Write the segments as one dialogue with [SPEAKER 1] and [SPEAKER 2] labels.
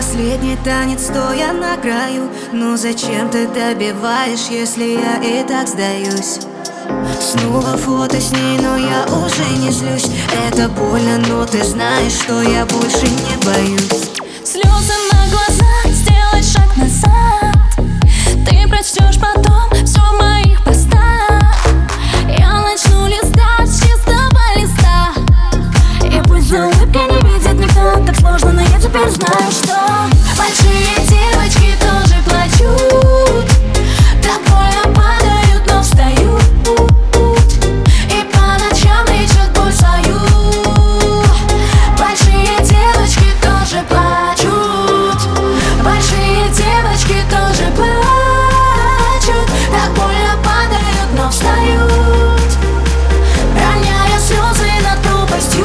[SPEAKER 1] Последний танец, стоя на краю. Но зачем ты добиваешь, если я и так сдаюсь? Снова фото с ней, но я уже не злюсь. Это больно, но ты знаешь, что я больше не боюсь.
[SPEAKER 2] Слезы на глазах, сделай шаг назад. Ты прочтешь потом все в моих постах. Я начну листать с чистого листа. И пусть за улыбкой не видит никто, так сложно, но я теперь знаю, что большие девочки тоже плачут. Так больно падают, но встают. И по ночам лечат боль свою. Большие девочки тоже плачут. Большие девочки тоже плачут. Так больно падают, но встают, роняя слезы над пропастью.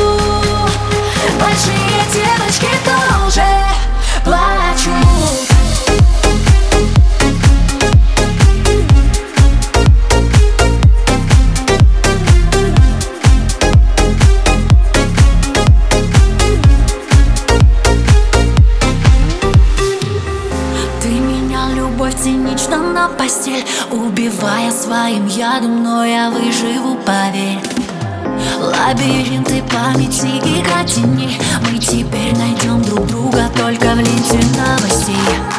[SPEAKER 2] Большие девочки тоже плачут. Ты менял любовь цинично на постель, убивая своим ядом, но я выживу, поверь. Лабиринты памяти, игра теней. Мы теперь найдем друг друга только в ленте новостей.